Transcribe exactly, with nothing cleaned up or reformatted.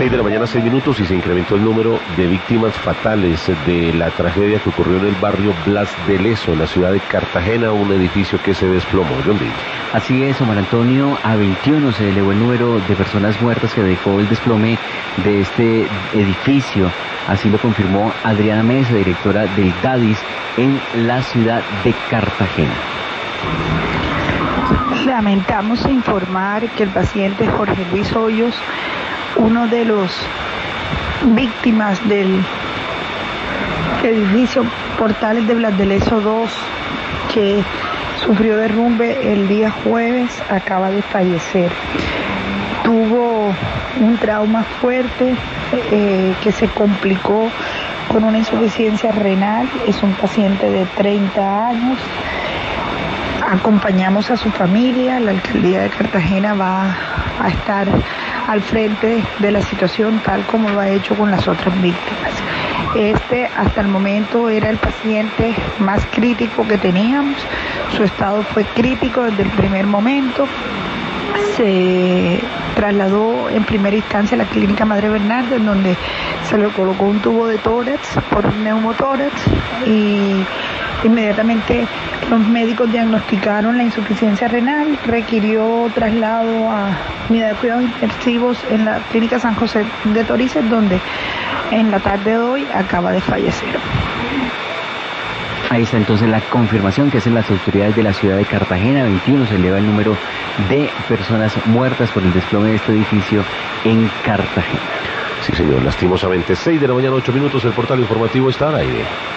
seis de la mañana, seis minutos, y se incrementó el número de víctimas fatales de la tragedia que ocurrió en el barrio Blas de Lezo, en la ciudad de Cartagena, un edificio que se desplomó. John Lee. Así es, Omar Antonio, a veintiuno se elevó el número de personas muertas que dejó el desplome de este edificio. Así lo confirmó Adriana Mesa, directora del DADIS en la ciudad de Cartagena. Lamentamos informar que el paciente Jorge Luis Hoyos, uno de los víctimas del edificio Portales de Blas de Lezo dos, que sufrió derrumbe el día jueves, acaba de fallecer. Tuvo un trauma fuerte eh, que se complicó con una insuficiencia renal. Es un paciente de treinta años. Acompañamos a su familia. La alcaldía de Cartagena va a estar al frente de la situación, tal como lo ha hecho con las otras víctimas. Este hasta el momento era el paciente más crítico que teníamos. Su estado fue crítico desde el primer momento. Se trasladó en primera instancia a la clínica Madre Bernarda, en donde se le colocó un tubo de tórax por un neumotórax, y inmediatamente los médicos diagnosticaron la insuficiencia renal. Requirió traslado a unidad de cuidados intensivos en la clínica San José de Torices, donde en la tarde de hoy acaba de fallecer. Ahí está entonces la confirmación que hacen las autoridades de la ciudad de Cartagena. veintiuno se eleva el número de personas muertas por el desplome de este edificio en Cartagena. Sí, señor, lastimosamente. seis de la mañana, ocho minutos, el portal informativo está al aire.